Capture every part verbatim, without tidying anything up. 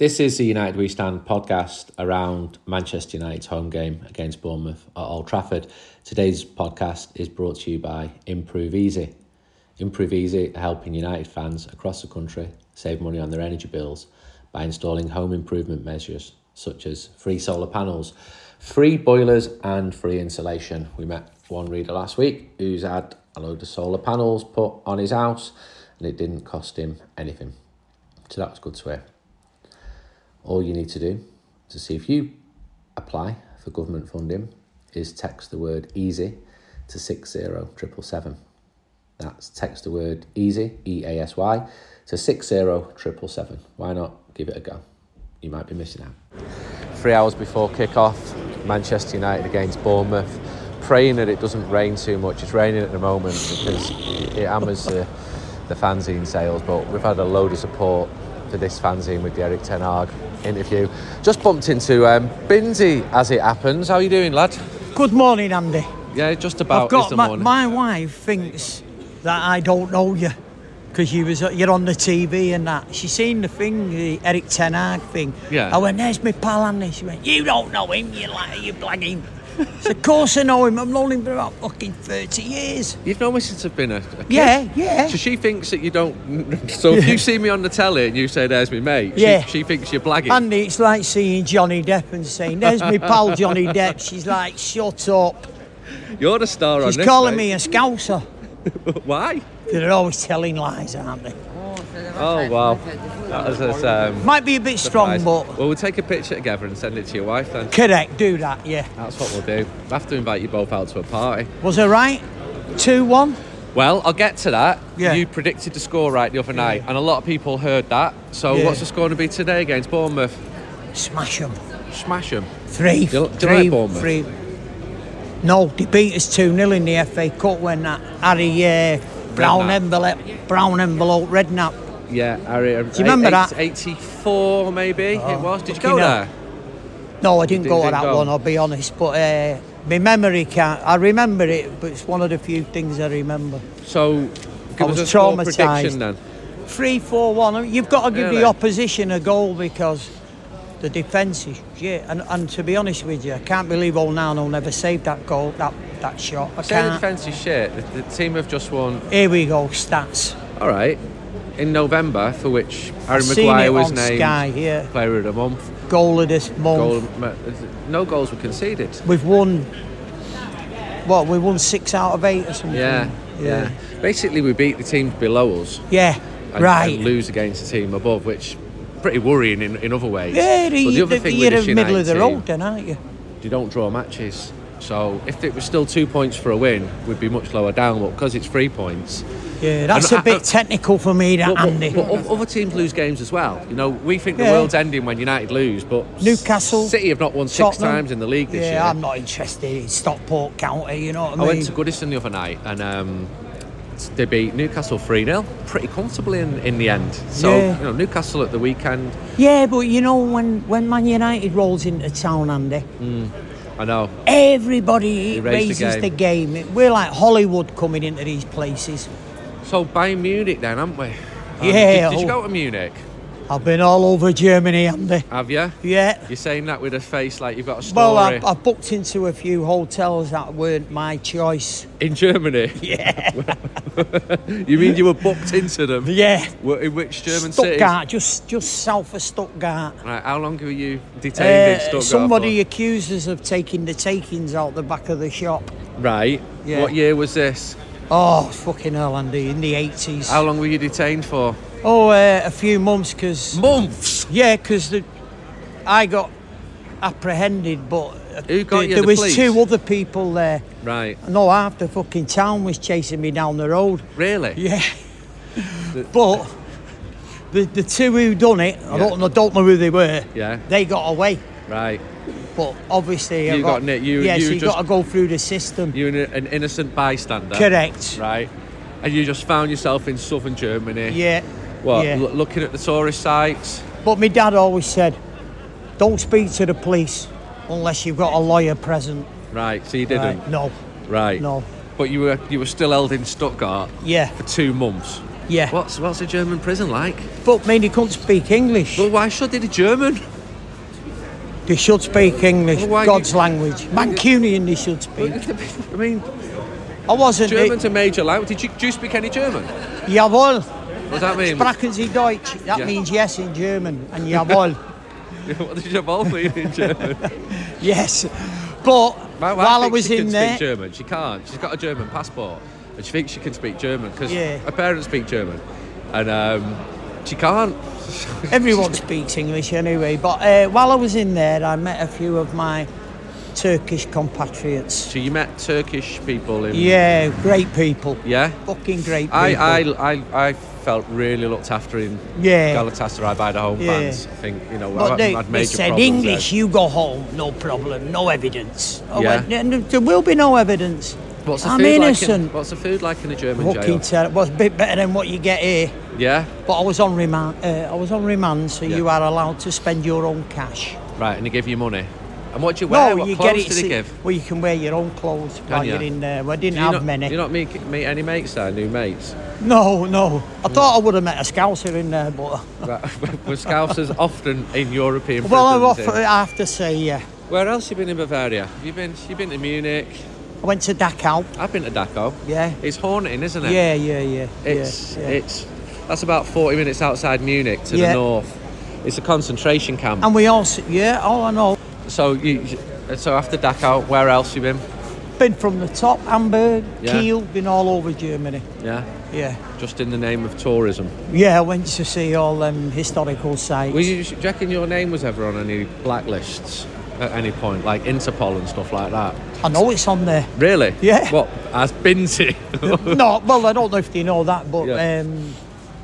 This is the United We Stand podcast around Manchester United's home game against Bournemouth at Old Trafford. Today's podcast is brought to you by Improve Easy. Improve Easy are helping United fans across the country save money on their energy bills by installing home improvement measures such as free solar panels, free boilers and free insulation. We met one reader last week who's had a load of solar panels put on his house and it didn't cost him anything. So that was good to hear. All you need to do to see if you apply for government funding is text the word EASY to six zero seven seven seven. That's text the word EASY, E A S Y, to six zero seven seven seven. Why not give it a go? You might be missing out. Three hours before kick-off, Manchester United against Bournemouth. Praying that it doesn't rain too much. It's raining at the moment because it hammers the, the fanzine sales, but we've had a load of support for this fanzine with the Erik ten Hag interview. Just bumped into um, Binzi as it happens. How are you doing, lad? Good morning, Andy. Yeah, just about. I've got is the my, morning. my wife thinks that I don't know you because you was you're on the T V and that. She seen the thing, the Erik ten Hag thing. Yeah. I went, "There's my pal Andy." She went, "You don't know him. You like you blagging." So of course I know him. I've known him for about fucking thirty years. You've known me since I've been a, a kid. Yeah, yeah. So she thinks that you don't. So if you see me on the telly and you say, "There's me mate," Yeah. she, she thinks you're blagging. Andy, it's like seeing Johnny Depp and saying, "There's my pal Johnny Depp." She's like, "Shut up." You're the star on She's this. calling mate. me a scouser. Why? They're always telling lies, aren't they? Oh wow. That was us, um, Might be a bit strong, surprise. but Well, we'll take a picture together and send it to your wife then. correct. Do that, yeah. That's what we'll do. We'll have to invite you both out to a party. Was I right? two one? Well, I'll get to that. Yeah. You predicted the score right the other night, and a lot of people heard that. So Yeah. what's the score going to be today against Bournemouth? Smash them. Smash them. Three. Do you- do you three, like Bournemouth? three. No, they beat us two nil in the F A Cup when that Harry uh, brown Redknapp. envelope, brown envelope, Redknapp. Yeah, Harry. Do you remember that? eighty-four maybe Oh, it was. Did you fucking go hell. there? No, I didn't You go to didn't that go? one, I'll be honest. But uh, my memory can't. I remember it, but it's one of the few things I remember. So, give I us was a score traumatised. prediction then. Three, four, one. You've got to give Really? the opposition a goal because the defence is shit. And, and to be honest with you, I can't believe Onana never saved that goal, that, that shot. I Say the can't. defence is shit. The, the team have just won. Here we go, stats. All right. In November, for which Harry Seen Maguire it was on named Sky, yeah. Player of the Month. Goal of this month. Goal, no goals were conceded. We've won, what, we won six out of eight or something? Yeah, yeah. Basically, we beat the teams below us. Yeah, and, right. and lose against the team above, which pretty worrying in, in other ways. Yeah, But you, the other the, thing you're with this in the middle of the United road then, aren't you? team, you don't draw matches. So if it was still two points for a win, we'd be much lower down. But because it's three points, Yeah, that's And a bit I- technical for me, that, but, but, Andy. but o- other teams lose games as well. You know, we think the Yeah. world's ending when United lose, but Newcastle, City have not won six Tottenham. times in the league this yeah, year. I'm not interested in Stockport County, you know what I I mean? went to Goodison the other night and um, they beat Newcastle three nil pretty comfortably in, in the end. So, Yeah. you know, Newcastle at the weekend, Yeah, but you know, when, when Man United rolls into town, Andy, I know. everybody They raise the raises the game. We're like Hollywood coming into these places. So Bayern Munich then, haven't we? Um, Yeah, Did, did you oh. go to Munich? I've been all over Germany, Andy. Have you? Yeah. You're saying that with a face like you've got a story. Well, I, I booked into a few hotels that weren't my choice. In Germany? Yeah. You mean you were booked into them? Yeah. Wh- In which German city? Stuttgart, just just south of Stuttgart. Right, how long were you detained in Uh, Stuttgart somebody for? accused us of taking the takings out the back of the shop. Right. Yeah. What year was this? Oh, fucking hell, Andy, in the eighties. How long were you detained for? Oh, uh, a few months, because... Months? Yeah, because the, I got apprehended, but uh, Who got there, you, there the was police? two other people there. Right. No, half the fucking town was chasing me down the road. Really? Yeah. But the the two who done it, I, Yeah. don't, I don't know who they were, Yeah. they got away. Right. But obviously... I You got nicked, you- yeah, you so you just- got to go through the system. You were an innocent bystander. Correct. Right. And you just found yourself in southern Germany. Yeah. What? Yeah. L- looking at the tourist sites. But my dad always said, don't speak to the police unless you've got a lawyer present. Right. So you didn't. Right, no, Right. no. But you were you were still held in Stuttgart Yeah. for two months. Yeah. What's what's a German prison like? But mean he couldn't speak English. Well, why should they be German? They should speak English, Well, why God's you- language. Mancunian they should speak. I mean, I wasn't... German's a major language. Did you, do you speak any German? Jawohl. What does that mean? Sprachen Sie Deutsch? That Yeah. means yes in German. And jawohl. What does your ball mean in German? Yes. But My wife while I thinks was she in can there... speak German. She can't. She's got a German passport, and she thinks she can speak German because Yeah. her parents speak German, and um, she can't. Everyone speaks English anyway. But uh, while I was in there, I met a few of my Turkish compatriots. So you met Turkish people in? Yeah, great people. Yeah. Fucking great people. I, I, I, I felt really looked after in Yeah. Galatasaray by the home Yeah. fans. I think you know But I, they, had they major said, problems English, there. you go home, no problem, no evidence. I Yeah. went, "No, there will be no evidence. What's the I'm food innocent. like? In, what's the food like in a German jail? Fucking terrible. Was a bit better than what you get here. Yeah. But I was on remand. Uh, I was on remand, so Yeah. you are allowed to spend your own cash. Right, and they give you money. And what do you wear? No, what you clothes get it. do they see- give? Well, you can wear your own clothes while you? you're in there. Well, I didn't Do you have not, many. Do you not meet, meet any mates there, new mates? No, no. I thought I would have met a Scouser in there, but Right. Were Scousers often in European well, I, prisons? off- in- I have to say, yeah. Where else have you been in Bavaria? Have you been? You've been to Munich. I went to Dachau. I've been to Dachau. Yeah. It's haunting, isn't it? Yeah, yeah, yeah. It's yeah, yeah. it's that's about forty minutes outside Munich to Yeah. the north. It's a concentration camp. And we also, yeah, oh, I know. So you, so after Dachau, where else you been? Been from the top, Hamburg, Yeah. Kiel, been all over Germany. Yeah, Yeah. just in the name of tourism. Yeah, I went to see all them historical sites. Were you, do you reckon your name was ever on any blacklists at any point, like Interpol and stuff like that? I know it's on there. Really? Yeah. What? As Binty? No, well, I don't know if they know that, but Yeah. um,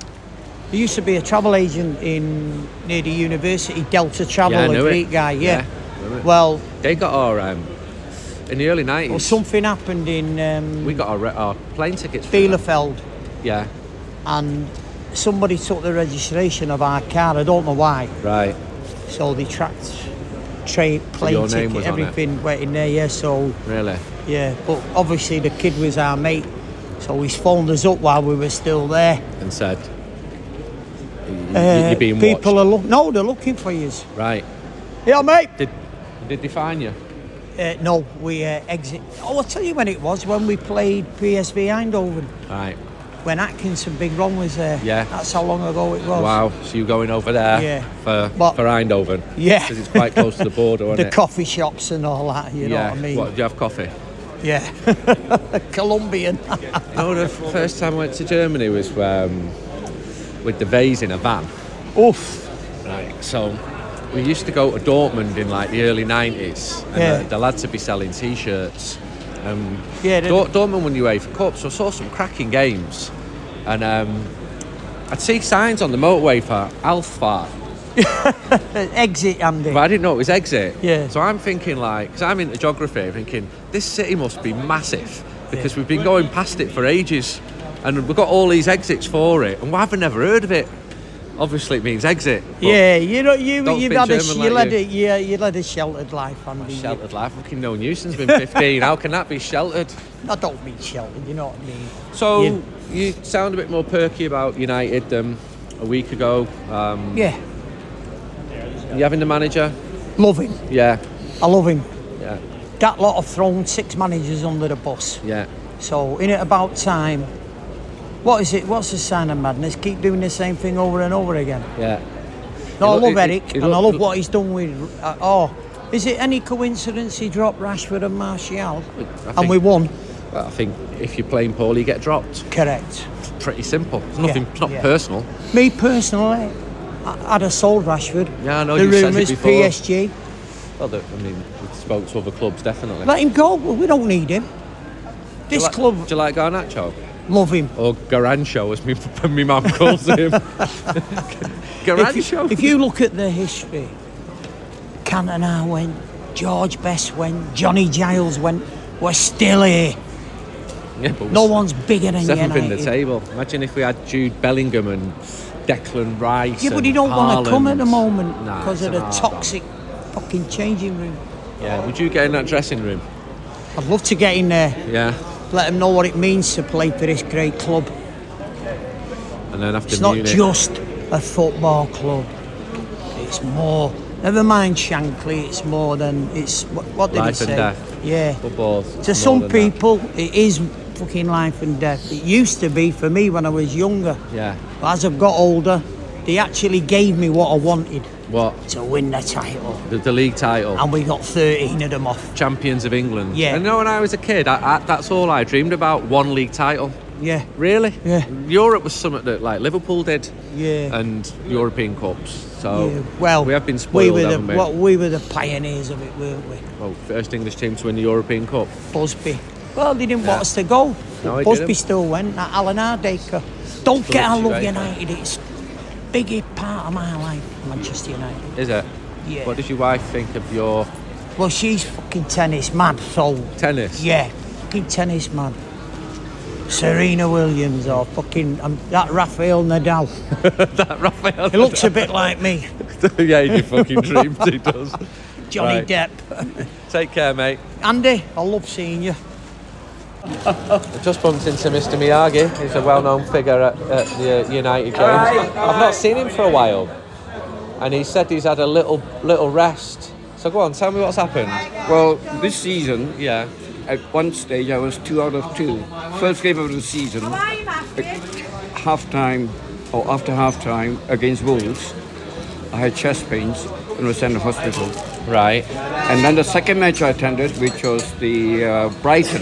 there used to be a travel agent in near the university, Delta Travel, Yeah, I a knew it. Greek guy, yeah. Yeah, knew it. Well, They got our um, in the early nineties. well, something happened in um, We got our, re- our plane tickets. for that. Bielefeld, Yeah. and somebody took the registration of our car. I don't know why. Right. So they tracked train, plane your name ticket, was on it? everything went in there. Yeah, so Really. yeah. But obviously the kid was our mate, so he's phoned us up while we were still there. And said, you, Uh, you're being people watched. are look. No, they're looking for you. Right. Yeah, mate. Did did they find you? Uh, no, we uh, exit. Oh, I'll tell you when it was, when we played P S V Eindhoven, Right. when Atkinson Big Ron was there. Yeah. That's how long ago it was. Wow. So you're going over there Yeah. for But- for Eindhoven? Yeah. Because it's quite close to the border, isn't The it? coffee shops and all that, you know yeah. what I mean? What, do you have coffee? Yeah. Colombian. You know, the first time I went to Germany was um, with the Vase in a van. Oof. Right. So we used to go to Dortmund in like the early nineties, and Yeah. the, the lads would be selling T-shirts. Um, Yeah, they- Dor- Dortmund won UEFA Cup, so I saw some cracking games, and um, I'd see signs on the motorway for Alfahrt, Exit, Andy. but I didn't know it was exit. Yeah. So I'm thinking like, because I'm into geography, thinking this city must be massive because we've been going past it for ages, and we've got all these exits for it, and why have I never heard of it? Obviously, it means exit. but Yeah, you know, you Don't you've speak had a, German you like led you. a yeah, you led a sheltered life, Andy. Sheltered life, fucking no nuisance. Been fifteen. How can that be sheltered? I don't mean sheltered, you know what I mean? So You- you sound a bit more perky about United than a week ago. Um, Yeah, You having the manager? love him. Yeah, I love him. yeah, That lot have thrown six managers under the bus. yeah. So, in it about time. What is it? What's the sign of madness? Keep doing the same thing over and over again. Yeah. No, I look- love he- Eric, he and I look- love what he's done with. Uh, oh, is it any coincidence he dropped Rashford and Martial, I and think- we won? Well, I think if you're playing poorly, you get dropped. Correct. It's pretty simple. It's nothing. Yeah, It's not yeah. personal. Me personally, I- I'd have sold Rashford. Yeah, I know The you said it rumours, before. P S G. Well, the, I mean, we spoke to other clubs definitely. Let him go. Well, we don't need him. do, you This like, club, do you like Garnacho? love him. Or Garancho, as me, me mum calls him. If Garancho. you, if you look at the history, Cantona went, George Best went, Johnny Giles went. We're still here. Yeah, but No one's bigger than seventh in United. the table. Imagine if we had Jude Bellingham and Declan Rice. Yeah, but and he don't want to come at Haaland. the moment Nah, because it's of an the hard toxic fucking changing room. one. Yeah, would you get in that dressing room? I'd love to get in there, Yeah. let them know what it means to play for this great club. And then after It's Munich, not just a football club. It's more. Never mind Shankly. It's more than it's. What, what did life he say? and death. Yeah. Football's To more some than people, it is fucking life and death. It used to be for me when I was younger. that. Yeah. But as I've got older, they actually gave me what I wanted, What? to win the title. The, the league title. And we got thirteen of them off. Champions of England. Yeah. I know when I was a kid, I, I, that's all I dreamed about. One league title. Yeah. Really? Yeah. Europe was something that like Liverpool did. Yeah. And European Cups. So Yeah, well, we have been we spoiled, were the haven't we? what, we were the pioneers of it, weren't we? Well, first English team to win the European Cup. Busby. Well, they didn't Yeah. want us to go. No, he Busby didn't. still went. That Alan Hardaker. Don't Still get I love motivated. United. It's big part of my life, Manchester United. Is it? Yeah. What does your wife think of your Well, she's fucking tennis mad, so tennis? yeah, fucking tennis mad. Serena Williams or fucking um, that Rafael Nadal. That Rafael. He looks a bit like me. Yeah, in your fucking dreams he does. Johnny Right. Depp. Take care, mate. Andy, I love seeing you. I just bumped into Mister Miyagi. He's a well-known figure at, at the United games. I've not seen him for a while, and he said he's had a little little rest. So go on, tell me what's happened. Well, this season, Yeah. at one stage, I was two out of two. First game of the season, half time or after half time against Wolves, I had chest pains and was sent to hospital. Right. And then the second match I attended, which was the uh, Brighton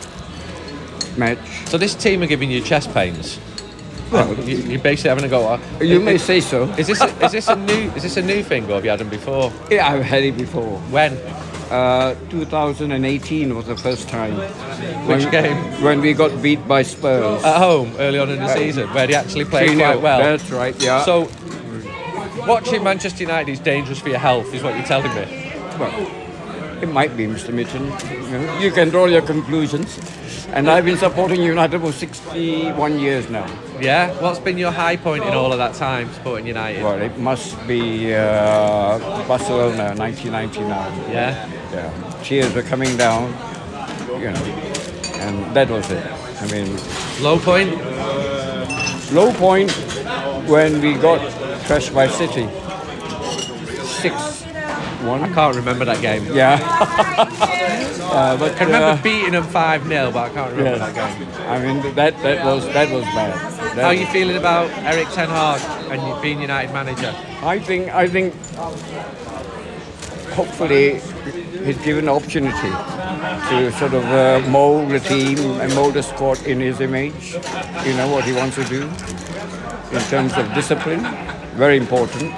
match. So this team are giving you chest pains. Well, You, you're basically having a go. you may say so. Is this a, is this a new is this a new thing, or have you had them before? Yeah, I've had it before. When? Uh, two thousand eighteen was the first time. Which when, game? When we got beat by Spurs. At home, early on in the season, where they actually played three nil. quite well. That's right, yeah. So, watching Manchester United is dangerous for your health, is what you're telling me. Well, it might be, Mister Mitchell. You know, you can draw your conclusions. And I've been supporting United for sixty-one years now. Yeah? What's been your high point in all of that time supporting United? Well, it must be uh, Barcelona, nineteen ninety-nine. Yeah? Yeah. Cheers were coming down, you know, and that was it. I mean, Low point? low point when we got crushed by City. six one. I can't remember that game. Yeah. uh, but I can remember uh, beating them five nil, but I can't remember yes. that game. I mean, that, that was that was bad. That, How are you feeling about Eric Ten Hag and you being United manager? I think I think hopefully he's given an opportunity to sort of uh, mold the team and mold the squad in his image. You know what he wants to do in terms of discipline, very important,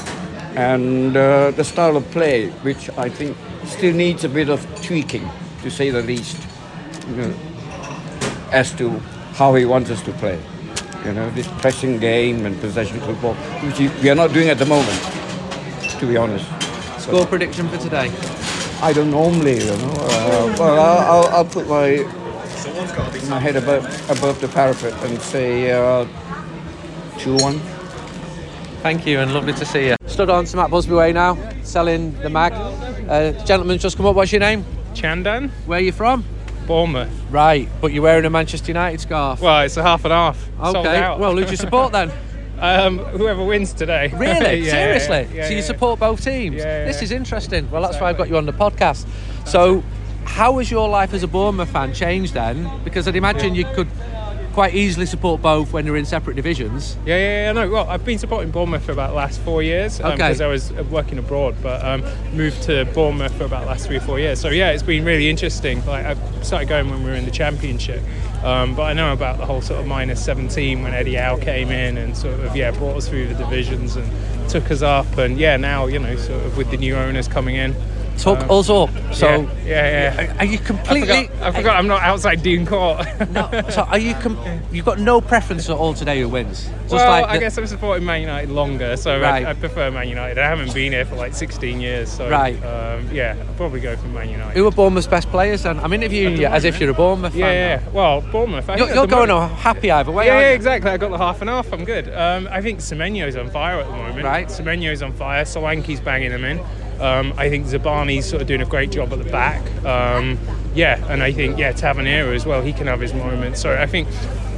and uh, the style of play, which I think still needs a bit of tweaking, to say the least, you know, as to how he wants us to play. You know, this pressing game and possession football, which we are not doing at the moment, to be honest. Score prediction for today? I don't normally, you know. Uh, well, I'll, I'll, I'll put my my head above above the parapet and say uh, two one. Thank you and lovely to see you. Stood on to Matt Busby Way now, selling the mag. Uh, gentleman's just come up. What's your name? Chandan, Where are you from? Bournemouth. Right, but you're wearing a Manchester United scarf. Well, it's a half and half. Sold Okay, out. well, who do you support then? um, whoever wins today. Really? Yeah, Seriously? yeah, yeah, so you yeah. support both teams? Yeah, yeah, This yeah. is interesting. Well, that's why I've got you on the podcast. So, how has your life as a Bournemouth fan changed then? Because I'd imagine you could quite easily support both when you're in separate divisions. Yeah, yeah, yeah. No, well, I've been supporting Bournemouth for about the last four years Okay. because I was working abroad, but um, moved to Bournemouth for about the last three or four years. So yeah, it's been really interesting. Like I started going when we were in the Championship, um, but I know about the whole sort of minus seventeen when Eddie Howe came in and sort of yeah brought us through the divisions and took us up, and yeah now you know sort of with the new owners coming in. Took Um, us up. So, yeah, yeah, yeah. are you I completely? forgot, I forgot I'm not outside Dean Court. No, so are you? Com- you've got no preference at all today who wins. Just well, like I the- guess I'm supporting Man United longer, so Right. I, I prefer Man United. I haven't been here for like sixteen years, so Right. um, yeah, I'll probably go for Man United. Who are Bournemouth's best players then? I'm interviewing you as if you're a Bournemouth yeah, fan. yeah, now. yeah. Well, Bournemouth. I You're, think you're at the going moment- on happy either way, Yeah, aren't yeah, you? exactly. I got the half and half. I'm good. Um, I think Semenyo's on fire at the moment. Right. Semenyo's on fire. Solanke's banging them in. Um, I think Zabani's sort of doing a great job at the back. Um, yeah, and I think yeah, Tavernier as well. He can have his moments. So I think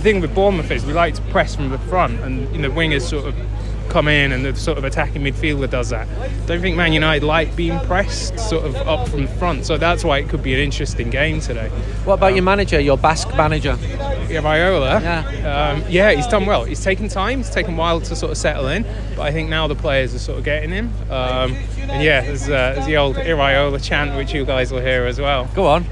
thing with Bournemouth is we like to press from the front, and you know, wingers sort of come in and the sort of attacking midfielder does that. Don't think Man United like being pressed sort of up from the front, so that's why it could be an interesting game today. What about um, your manager, your Basque manager? Iraola? Yeah. Um, yeah, he's done well. He's taken time, it's taken a while to sort of settle in, but I think now the players are sort of getting him. Um, and yeah, there's, uh, there's the old Iraola chant, which you guys will hear as well. Go on.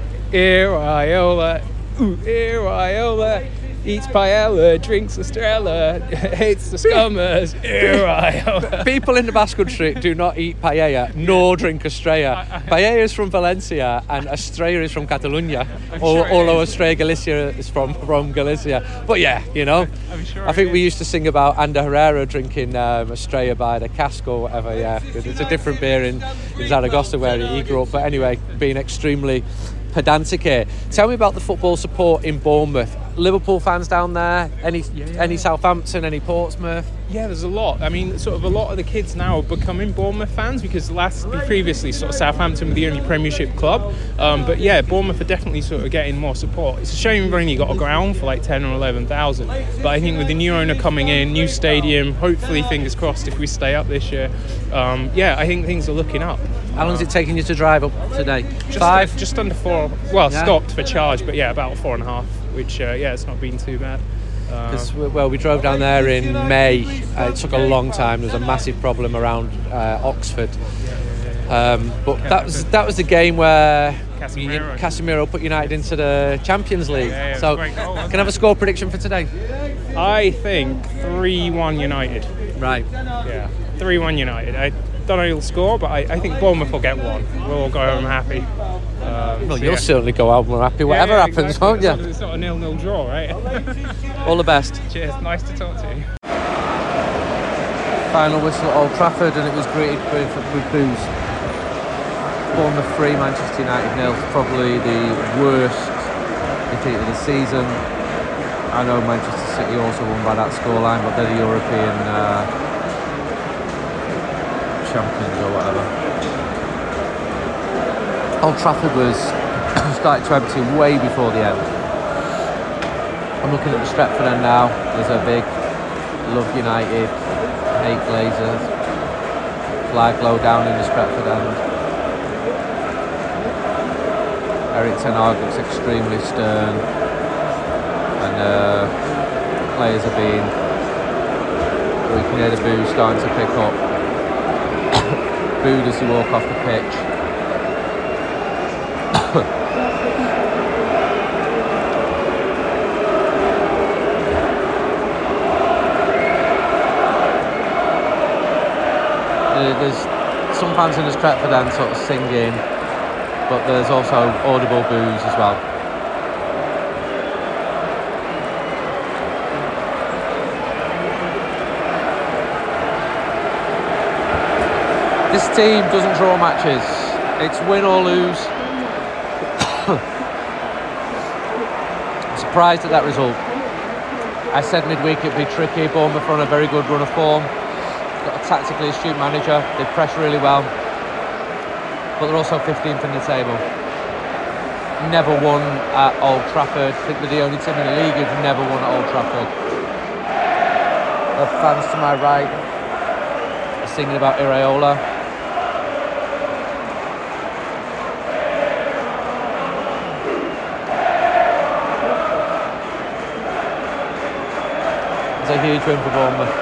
Iraola, ooh, Iraola. Eats paella, drinks Estrella, hates the scummers. Iraola. People in the Basque Country do not eat paella nor drink Estrella. Paella is from Valencia and Estrella is from Catalonia, or, sure although is. Estrella Galicia is from, from Galicia. But yeah, you know, I'm sure I think it we is. used to sing about Ander Herrera drinking um, Estrella by the cask or whatever. Yeah, it's a different beer in, in Zaragoza where he grew up. But anyway, being extremely pedantic here. Tell me about the football support in Bournemouth. Liverpool fans down there? Any Yeah. any Southampton? Any Portsmouth? Yeah, there's a lot. I mean, sort of a lot of the kids now are becoming Bournemouth fans because last previously sort of Southampton were the only Premiership club. Um, but yeah, Bournemouth are definitely sort of getting more support. It's a shame we've only got a ground for like ten or eleven thousand. But I think with the new owner coming in, new stadium, hopefully, fingers crossed, if we stay up this year, um, yeah, I think things are looking up. How long is it taking you to drive up today? Just Five? uh, just under four. Well, Yeah. stopped for charge, but yeah, about four and a half. Which uh, yeah, it's not been too bad. Uh, 'Cause, well, we drove down there in May. Uh, it took a long time. There was a massive problem around uh, Oxford. Um, but that was that was the game where Casemiro. Casemiro put United into the Champions League. Yeah, yeah, it was so, a great goal, wasn't can I have a score prediction for today? I think three one United. Right. Yeah, three one United. I don't know who'll score, but I, I think Bournemouth will get one. We'll all go home happy. Um, Well, so you'll yeah. certainly go out more happy, whatever Yeah, yeah, happens, exactly. won't you? It's not- It's not a nil-nil draw, right? All the best. Cheers, nice to talk to you. Final whistle at Old Trafford, and it was greeted with, with boos. Bournemouth three, Manchester United nil. Probably the worst defeat of the season. I know Manchester City also won by that scoreline, but they're the European uh, champions or whatever. Old Trafford was started to empty way before the end. I'm looking at the Stretford end now. There's a big Love United, hate Glazers flag low down in the Stretford end. Eric Ten Hag looks extremely stern, and uh, players are being, we can hear the boos starting to pick up. Booed as they walk off the pitch. There's some fans in the Stretford end sort of singing, but there's also audible boos as well. This team doesn't draw matches. It's win or lose. I'm surprised at that result. I said midweek it'd be tricky. Bournemouth are on a very good run of form. Got a tactically astute manager. They press really well, but they're also fifteenth in the table. Never won at Old Trafford. I think they're the only team in the league who've never won at Old Trafford. The fans to my right are singing about Iraola. It's a huge win for Bournemouth.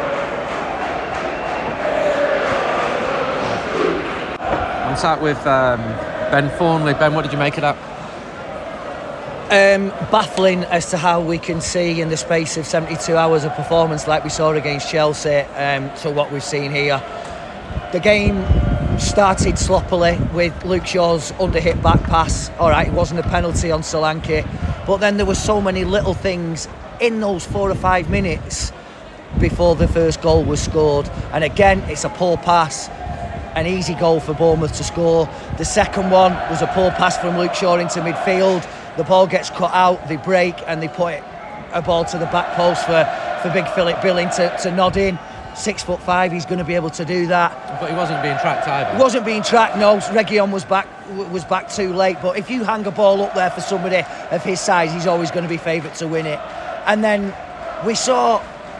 I'm sat with um, Ben Thornley. Ben, what did you make of that? Um, baffling as to how we can see in the space of seventy-two hours of performance like we saw against Chelsea um, to what we've seen here. The game started sloppily with Luke Shaw's under-hit back pass. All right, it wasn't a penalty on Solanke, but then there were so many little things in those four or five minutes before the first goal was scored. And again, it's a poor pass. An easy goal for Bournemouth to score. The second one was a poor pass from Luke Shaw into midfield. The ball gets cut out, they break, and they put a ball to the back post for, for big Philip Billing to, to nod in. Six foot five, he's going to be able to do that. But he wasn't being tracked either. He wasn't being tracked, no. Reguilon was back was back too late. But if you hang a ball up there for somebody of his size, he's always going to be favourite to win it. And then we saw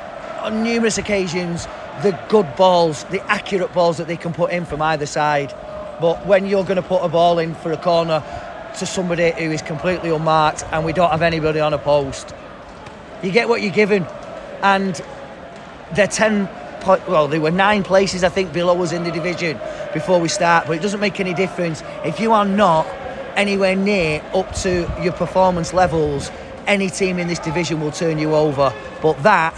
on numerous occasions the good balls, the accurate balls that they can put in from either side. But when you're going to put a ball in for a corner to somebody who is completely unmarked and we don't have anybody on a post, you get what you're given. And they're ten, well, they were nine places, I think, below us in the division before we start. But it doesn't make any difference. If you are not anywhere near up to your performance levels, any team in this division will turn you over. But that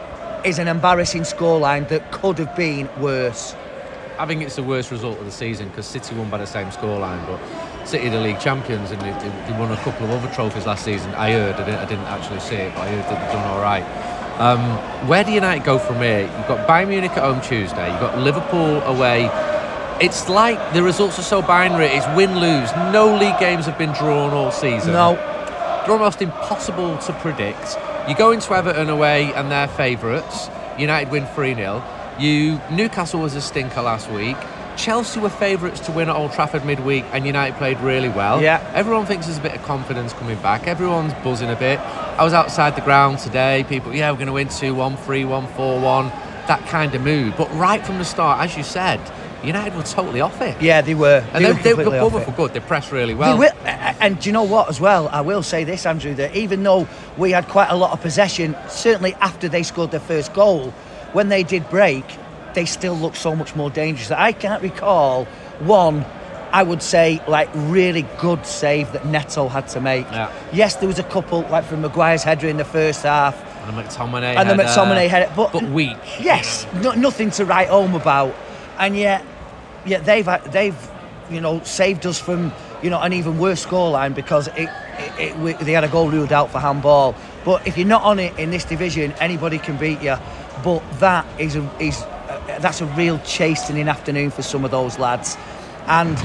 is an embarrassing scoreline that could have been worse. I think it's the worst result of the season because City won by the same scoreline, but City are the league champions and they, they won a couple of other trophies last season. I heard, I didn't, I didn't actually see it, but I heard that they've done all right. Um, where do United go from here? You've got Bayern Munich at home Tuesday, you've got Liverpool away. It's like the results are so binary, it's win-lose. No league games have been drawn all season. No. They're almost impossible to predict. You go into Everton away and they're favourites. United win three nil. You Newcastle was a stinker last week. Chelsea were favourites to win at Old Trafford midweek and United played really well. Yeah. Everyone thinks there's a bit of confidence coming back. Everyone's buzzing a bit. I was outside the ground today. People, yeah, we're going to win two one, three one, four one. That kind of mood. But right from the start, as you said, United were totally off it. Yeah, they were. And they, they, were they, off Bournemouth it. were good. They pressed really well. They will, and do you know what as well? I will say this, Andrew, that even though we had quite a lot of possession, certainly after they scored their first goal, when they did break, they still looked so much more dangerous. I can't recall one, I would say, like really good save that Neto had to make. Yeah. Yes, there was a couple, like from Maguire's header in the first half. And the McTominay And the header, McTominay header. But, but weak. Yes, no, nothing to write home about. And yet, yet they've, they've, you know, saved us from, you know, an even worse scoreline because it, it, it, they had a goal ruled out for handball. But if you're not on it in this division, anybody can beat you. But that is a, is uh, that's a real chastening afternoon for some of those lads, and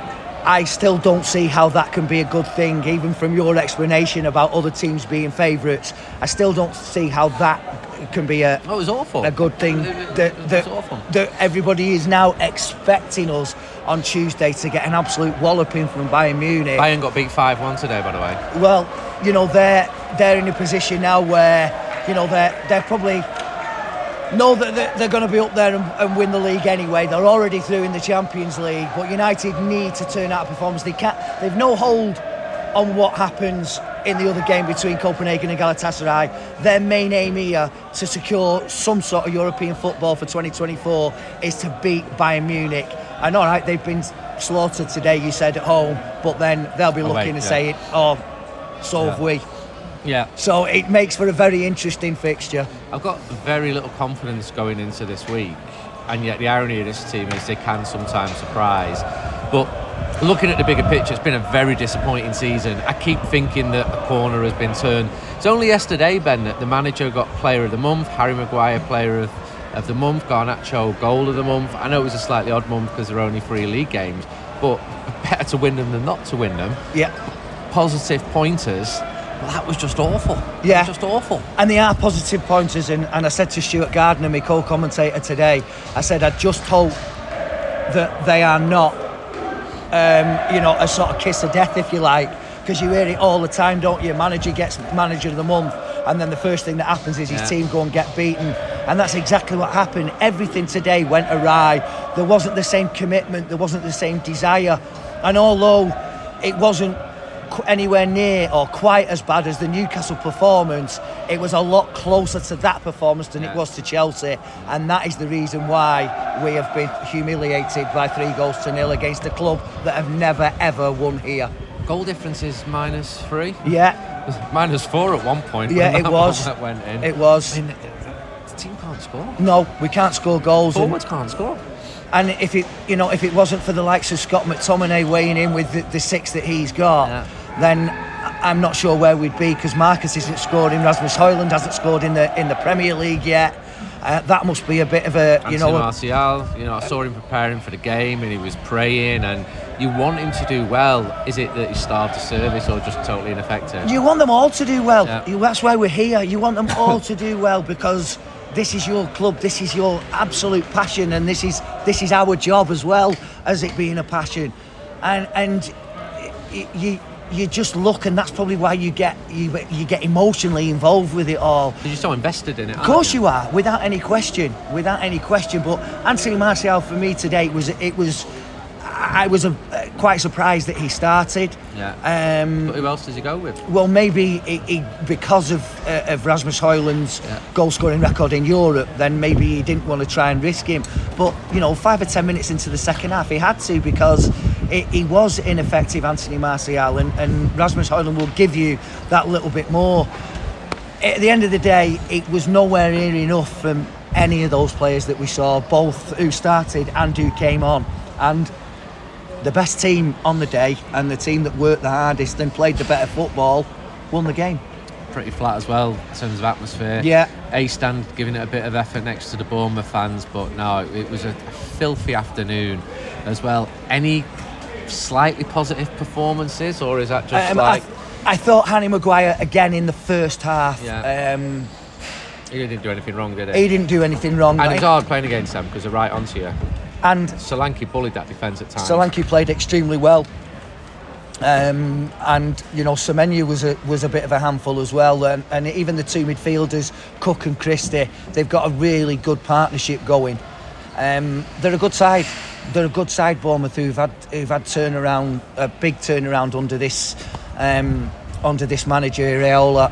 I still don't see how that can be a good thing. Even from your explanation about other teams being favourites, I still don't see how that can be a oh, it was awful. a good thing. It, it, that, it was that, awful. that everybody is now expecting us on Tuesday to get an absolute walloping from Bayern Munich. Bayern got beat five one today, by the way. Well, you know, they're they're in a position now where, you know, they're they're probably know that they're, they're going to be up there and, and win the league anyway. They're already through in the Champions League, but United need to turn out a performance. They can't. They've no hold on what happens in the other game between Copenhagen and Galatasaray. Their main aim here to secure some sort of European football for twenty twenty-four is to beat Bayern Munich. And all right, they've been slaughtered today, you said, at home, but then they'll be oh, looking wait, and yeah. saying, oh, so yeah. have we. Yeah. So it makes for a very interesting fixture. I've got very little confidence going into this week, and yet the irony of this team is they can sometimes surprise. But looking at the bigger picture, it's been a very disappointing season. I keep thinking that a corner has been turned. It's only yesterday, Ben, that the manager got Player of the Month, Harry Maguire Player of, of the Month, Garnacho Goal of the Month. I know it was a slightly odd month because there are only three league games, but better to win them than not to win them. Yeah. Positive pointers. Well, that was just awful. Yeah. That was just awful. And they are positive pointers, and, and I said to Stuart Gardner, my co-commentator today, I said I just hope that they are not, um, you know, a sort of kiss of death, if you like, because you hear it all the time, don't you? Manager gets manager of the month, and then the first thing that happens is his yeah. team go and get beaten, and that's exactly what happened. Everything today went awry. There wasn't the same commitment, there wasn't the same desire, and although it wasn't anywhere near or quite as bad as the Newcastle performance, it was a lot closer to that performance than yeah. it was to Chelsea, and that is the reason why we have been humiliated by three goals to nil against a club that have never ever won here. Goal difference is minus three. Yeah, minus four at one point. yeah, when it that was. That went in. It was. I mean, the team can't score. No, we can't score goals. Forwards and, can't score. and if it, you know, if it wasn't for the likes of Scott McTominay weighing in with the, the six that he's got. Yeah. Then I'm not sure where we'd be, because Marcus isn't scoring, Rasmus Højlund hasn't scored in the in the Premier League yet. Uh, that must be a bit of a, you Anthony know, Martial, you know, I saw him preparing for the game and he was praying, and you want him to do well. Is it that he starved the service or just totally ineffective? You want them all to do well. Yeah. You, that's why we're here. You want them all to do well, because this is your club, this is your absolute passion, and this is this is our job as well as it being a passion. And and you you just look, and that's probably why you get you, you get emotionally involved with it all. You're so invested in it. Of course you? you are, without any question, without any question. But Anthony Martial for me today it was it was I was uh, quite surprised that he started. Yeah. Um, but who else does he go with? Well, maybe he, he, because of uh, of Rasmus Højlund's yeah. goal scoring record in Europe, then maybe he didn't want to try and risk him. But you know, five or ten minutes into the second half, he had to because it, he was ineffective, Anthony Martial, and, and Rasmus Højlund will give you that little bit more. At the end of the day, it was nowhere near enough from any of those players that we saw, both who started and who came on, and the best team on the day and the team that worked the hardest and played the better football won the game. Pretty flat as well in terms of atmosphere. Yeah. A-stand giving it a bit of effort next to the Bournemouth fans, but no, it was a filthy afternoon as well. Any slightly positive performances, or is that just um, like... I, th- I thought Harry Maguire again in the first half. Yeah. Um, he didn't do anything wrong, did he? He didn't do anything wrong. And it's hard playing against them because they're right onto you. And Solanke bullied that defence at times. Solanke played extremely well, um, and you know Semenyo was a was a bit of a handful as well, and, and even the two midfielders, Cook and Christie, they've got a really good partnership going. Um, they're a good side. They're a good side, Bournemouth, who've had who've had turnaround, a big turnaround under this um, under this manager Iraola,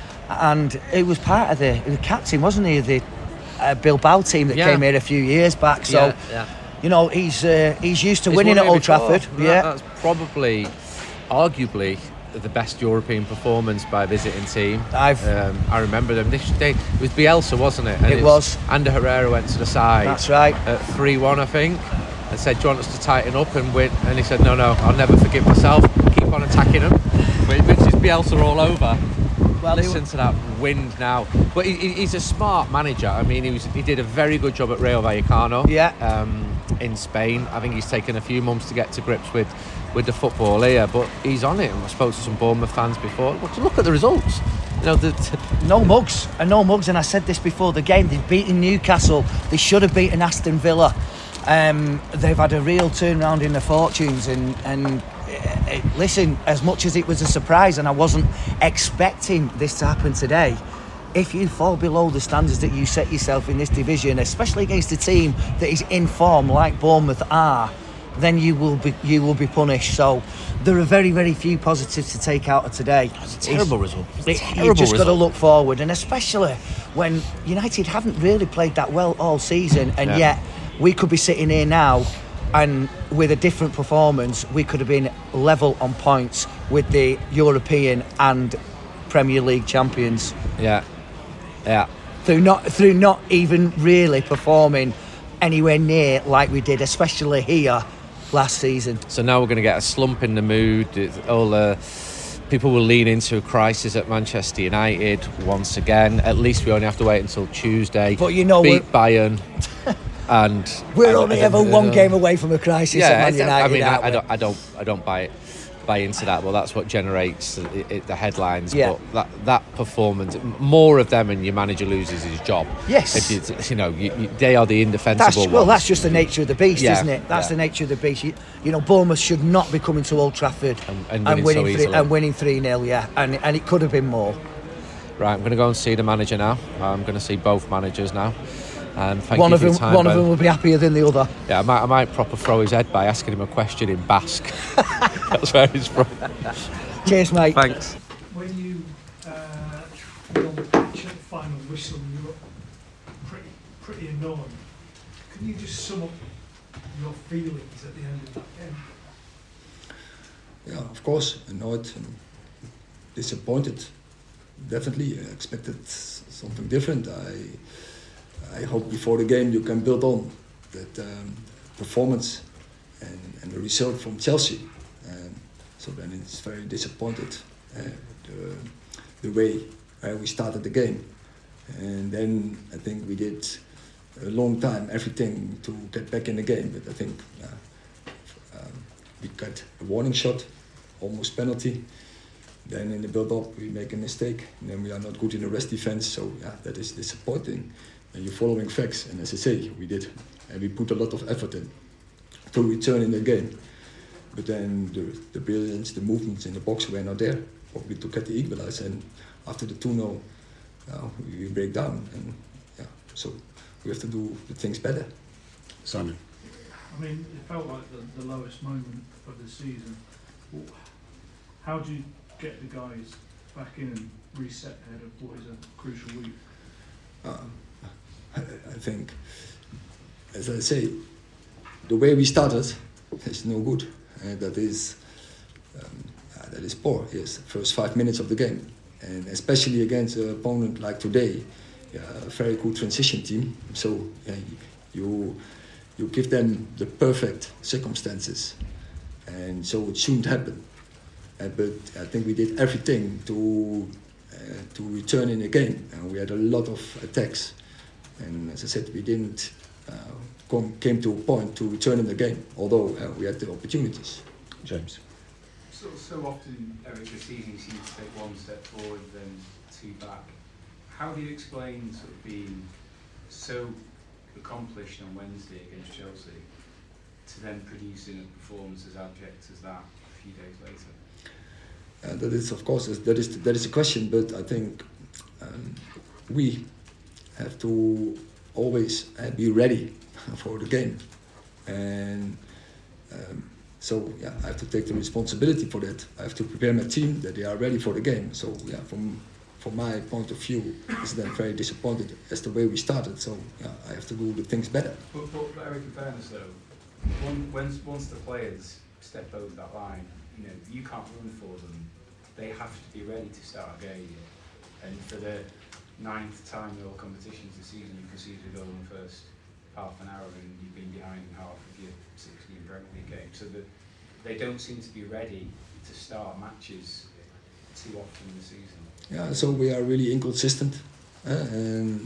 and it was part of the, the captain, wasn't he? The Uh, Bilbao team that yeah. came here a few years back, so yeah, yeah. you know he's uh, he's used to he's winning at Old before. Trafford. That, yeah, that's probably, arguably, the best European performance by a visiting team. I've um, I remember them. This day it was Bielsa, wasn't it? And it was. Ander Herrera went to the side. That's right. At three one, I think, and said, "Do you want us to tighten up and win?" And he said, "No, no, I'll never forgive myself. Keep on attacking them," which is Bielsa all over. Well, listen to that wind now. But he, he's a smart manager. I mean, he was he did a very good job at Rayo Vallecano. Yeah. Um, in Spain, I think he's taken a few months to get to grips with, with the football here. But he's on it. And I spoke to some Bournemouth fans before. Well, to look at the results. You know, the, t- no mugs and no mugs. And I said this before the game. They've beaten Newcastle. They should have beaten Aston Villa. Um, they've had a real turnaround in their fortunes. And and. It, listen, as much as it was a surprise and I wasn't expecting this to happen today, if you fall below the standards that you set yourself in this division, especially against a team that is in form like Bournemouth are, then you will be you will be punished. So there are very very few positives to take out of today. It's a terrible it's, result. It's it, a terrible you've just result. got to look forward, and especially when United haven't really played that well all season, and yeah. yet we could be sitting here now. And with a different performance, we could have been level on points with the European and Premier League champions. Yeah, yeah. Through not through not even really performing anywhere near like we did, especially here last season. So now we're going to get a slump in the mood. All uh, people will lean into a crisis at Manchester United once again. At least we only have to wait until Tuesday. But you know, beat Bayern. And we're only ever one game away from a crisis yeah, at Man United. I mean, I, I don't, I don't, I don't buy it, buy into that. Well, that's what generates it, it, the headlines. Yeah. But that that performance, more of them, and your manager loses his job. Yes. If you, you know, you, you, they are the indefensible that's, ones. Well, that's just the nature of the beast, yeah, isn't it? That's yeah. the nature of the beast. You, you know, Bournemouth should not be coming to Old Trafford and, and winning, and winning, so three, easily. and winning three nil. Yeah, and and it could have been more. Right, I'm going to go and see the manager now. I'm going to see both managers now. Um, thank one you of for them, your time, one Ben. of them will be happier than the other. Yeah, I might, I might proper throw his head by asking him a question in Basque. That's where he's from. Cheers, mate. Thanks. When you uh, were on the pitch at the final whistle, you were pretty, pretty annoyed. Can you just sum up your feelings at the end of that game? Yeah, of course, annoyed and disappointed. Definitely, I expected something different. I. I hope before the game you can build on that um, performance and, and the result from Chelsea. Um, so then it's very disappointed uh, the, the way uh, we started the game. And then I think we did a long time everything to get back in the game. But I think uh, um, we got a warning shot, almost penalty. Then in the build-up we make a mistake. And then we are not good in the rest defense. So yeah, that is disappointing. And you're following facts, and as I say, we did, and we put a lot of effort in to return in the game. but then the, the brilliance, the movements in the box were not there, probably to get the equalizer. And after the two nil, uh, we break down, and yeah, so we have to do the things better. Simon. I mean, it felt like the, the lowest moment of the season. How do you get the guys back in and reset ahead of what is a crucial week? Um, I, I think, as I say, the way we started is no good. Uh, that is um, uh, that is poor. Yes, first five minutes of the game, and especially against an opponent like today, yeah, a very good transition team. So yeah, you you give them the perfect circumstances, and so it shouldn't happen. Uh, but I think we did everything to uh, to return in the game, and we had a lot of attacks. And as I said, we didn't uh, come, came to a point to return in the game, although uh, we had the opportunities. James. So, so often, Eric, this season seems to take one step forward, then two back. How do you explain sort of being so accomplished on Wednesday against Chelsea to then producing a performance as abject as that a few days later? Uh, that is, of course, that is that is a question, but I think um, we have to always uh, be ready for the game, and um, so yeah, I have to take the responsibility for that. I have to prepare my team that they are ready for the game. So yeah, from from my point of view, is then very disappointed as the way we started. So yeah, I have to do the things better. But, but, but Eric, in fairness though, when, once once the players step over that line, you know, you can't run for them. They have to be ready to start a game. And for the ninth time in all competitions this season, you conceded a goal in the first half an hour, and you've been behind in half of your sixteen Premier League games. So that they don't seem to be ready to start matches too often this season. Yeah, so we are really inconsistent, uh, and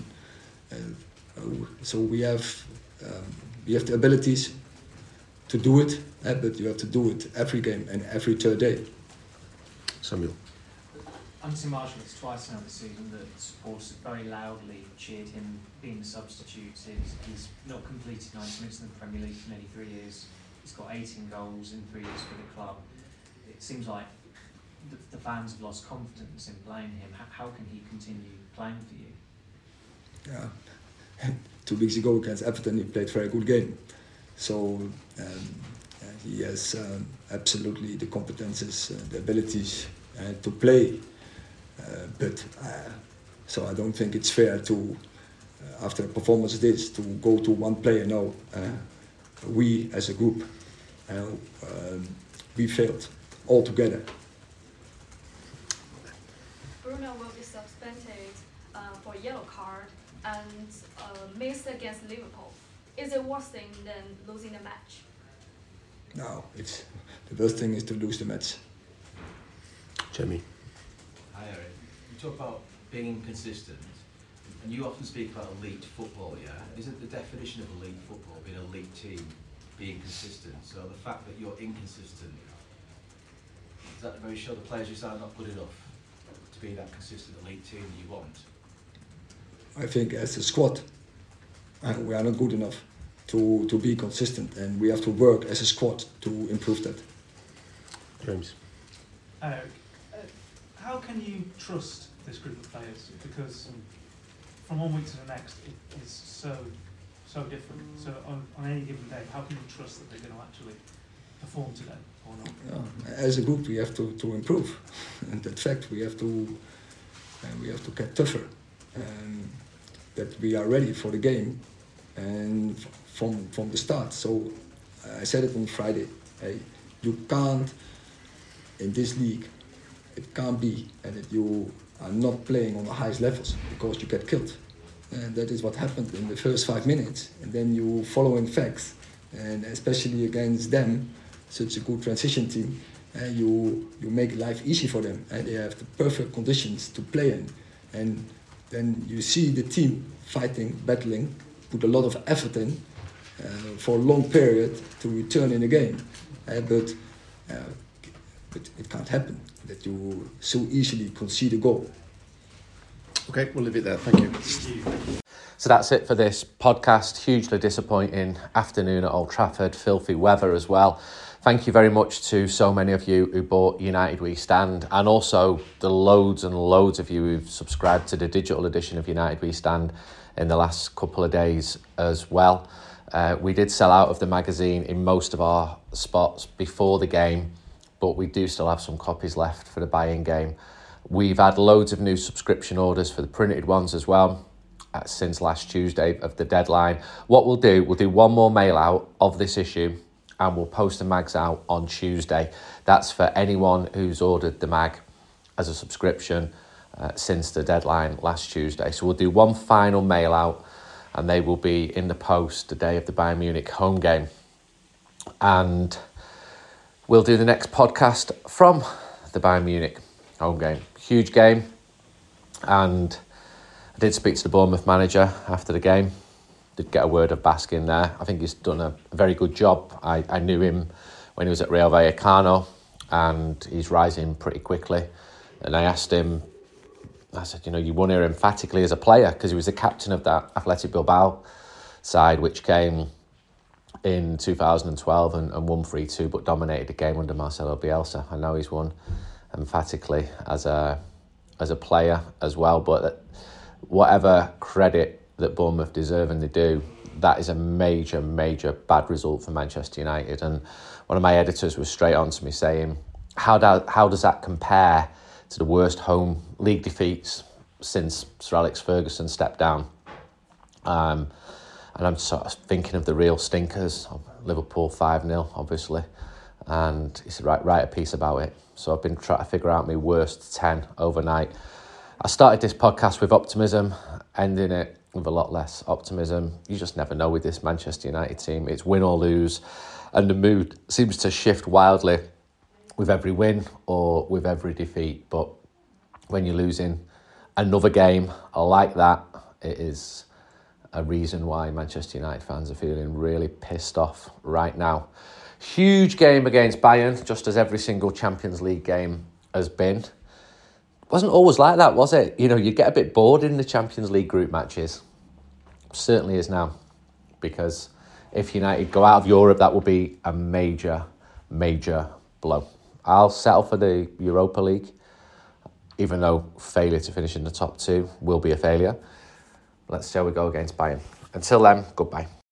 uh, so we have um, we have the abilities to do it, uh, but you have to do it every game and every third day. Samuel. Anthony Marshall, it's twice now this season that supporters have very loudly cheered him being substituted. He's not completed ninety minutes in the Premier League for nearly three years. He's got eighteen goals in three years for the club. It seems like the, the fans have lost confidence in playing him. How, how can he continue playing for you? Yeah, two weeks ago against Everton, he played a very good game. So um, he has um, absolutely the competences, uh, the abilities uh, to play. Uh, but uh, so I don't think it's fair to, uh, after a performance like this, to go to one player. No, uh, we as a group, uh, um, we failed altogether. Bruno will be suspended uh, for a yellow card and uh, missed against Liverpool. Is it worse thing than losing the match? No, it's the worst thing is to lose the match. Jimmy. Hi Eric, you talk about being inconsistent, and you often speak about elite football, yeah? Isn't the definition of elite football being an elite team being consistent? So the fact that you're inconsistent, does that very show the players just are not good enough to be that consistent elite team that you want? I think as a squad, uh, we are not good enough to, to be consistent, and we have to work as a squad to improve that. James. Eric, uh, how can you trust this group of players? Because um, from one week to the next, it is so so different. So on, on any given day, how can you trust that they're going to actually perform today or not? Yeah, as a group, we have to, to improve, and that fact we have to uh, we have to get tougher, and that we are ready for the game, and f- from from the start. So uh, I said it on Friday. Hey, you can't in this league. It can't be and that you are not playing on the highest levels because you get killed. And that is what happened in the first five minutes. And then you follow in facts, and especially against them, such a good transition team, uh, you you make life easy for them, and they have the perfect conditions to play in. And then you see the team fighting, battling, put a lot of effort in uh, for a long period to return in the game. Uh, but, uh, but it can't happen that you so easily concede a goal. Okay, we'll leave it there. Thank you. So that's it for this podcast. Hugely disappointing afternoon at Old Trafford, filthy weather as well. Thank you very much to so many of you who bought United We Stand, and also the loads and loads of you who've subscribed to the digital edition of United We Stand in the last couple of days as well. Uh, we did sell out of the magazine in most of our spots before the game, but we do still have some copies left for the buy-in game. We've had loads of new subscription orders for the printed ones as well uh, since last Tuesday of the deadline. What we'll do, we'll do one more mail out of this issue and we'll post the mags out on Tuesday. That's for anyone who's ordered the mag as a subscription uh, since the deadline last Tuesday. So we'll do one final mail out and they will be in the post the day of the Bayern Munich home game. And we'll do the next podcast from the Bayern Munich home game. Huge game. And I did speak to the Bournemouth manager after the game. Did get a word of Baskin there. I think he's done a very good job. I, I knew him when he was at Rayo Vallecano and he's rising pretty quickly. And I asked him, I said, you know, you won here emphatically as a player because he was the captain of that Athletic Bilbao side, which came in two thousand twelve and, and won three two, but dominated the game under Marcelo Bielsa. I know he's won emphatically as a as a player as well, but whatever credit that Bournemouth deserve and they do, that is a major, major bad result for Manchester United. And one of my editors was straight on to me saying, how, do, how does that compare to the worst home league defeats since Sir Alex Ferguson stepped down? Um, and I'm sort of thinking of the real stinkers, Liverpool five nil, obviously. And he said, right, write a piece about it. So I've been trying to figure out my worst ten overnight. I started this podcast with optimism, ending it with a lot less optimism. You just never know with this Manchester United team. It's win or lose, and the mood seems to shift wildly with every win or with every defeat. But when you're losing another game like that, it is a reason why Manchester United fans are feeling really pissed off right now. Huge game against Bayern, just as every single Champions League game has been. Wasn't always like that, was it? You know, you get a bit bored in the Champions League group matches. Certainly is now, because if United go out of Europe, that will be a major, major blow. I'll settle for the Europa League, even though failure to finish in the top two will be a failure. Let's see how we go against Bayern. Until then, goodbye.